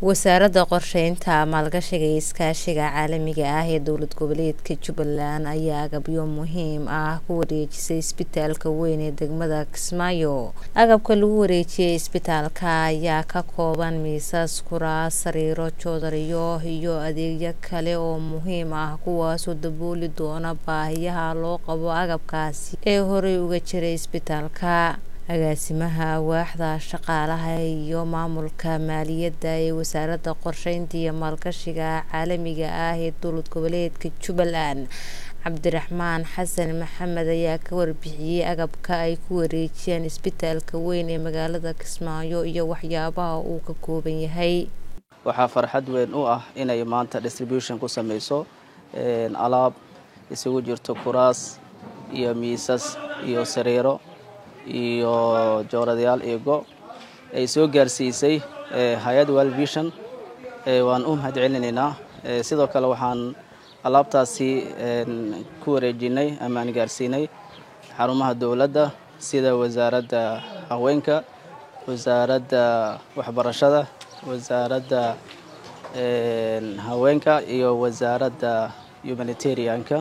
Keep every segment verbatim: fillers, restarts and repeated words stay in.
wasaaradda qorsheynta maalgashiga iyo iskaashiga caalamiga ah ee dowlad goboleedka Jubbaland ayaa agabyo muhiim ah ku wareejisay isbitaalka weyn ee degmada Kismaayo. Agabka lagu wareejiyay isbitaalka ayaa ka kooban miisas, kuraas, sariiro, joodariyo iyo adeegyo kale oo muhiim ah kuwaas oo dabooli doona baahiyaha loo qabo agabkaasi ee horey uga jiray isbitaalka. agaasimaha waaxda shaqaalaha iyo maamulka maaliyadda ee wasaaradda qorsheynta iyo maalgashiga caalamiga ah ee dowlad goboleedka Jubbaland Cabdiraxmaan Xasan Maxamed ayaa ka warbixiyay agabka ay ku wareejiyeen isbitaalka weyn ee magaalada Kismaayo iyo waxyaabaha uu ka kooban yahay. waxaa farxad weyn u ah inay maanta distribution ku sameyso alaab isugu jirto kuraas iyo miisas iyo sariiro iyo jooradayaal eego ay soo gaarsiisay hay'ad World Vision waan u mahadcelinaynaa. sidoo kale waxaan alaabtaasi ku wareejinay ama aan gaarsiinay xarumaha dawladda sida wasaaradda haweenka, wasaaradda waxbarashada, wasaaradda haweenka iyo wasaaradda humanitarianka.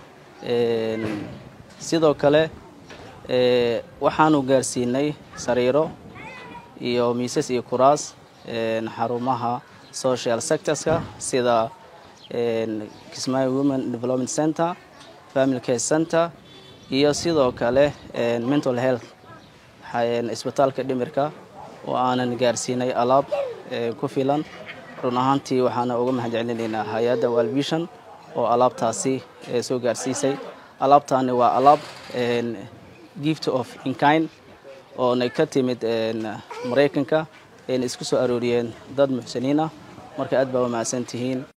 sidoo kale ee waxaanu gaarsiinay sariiro iyo miisas iyo kuraas xarumaha social sectorska sida Kismaayo Women Development Center, Family Care Center iyo sidoo kale mental health isbitaalka dhimirka oo aanan gaarsiinay alaab ku filan. run ahaantii waxaana uga mahadcelinaynaa hay'adda World Vision oo alaabtaasi soo gaarsiisay. alaabtaani waa alaab gift of in kind oo ay ka timid Mareykanka ee isku soo arooriyeen dad muxsiniin ah. marka aad baa u mahadsantihiin.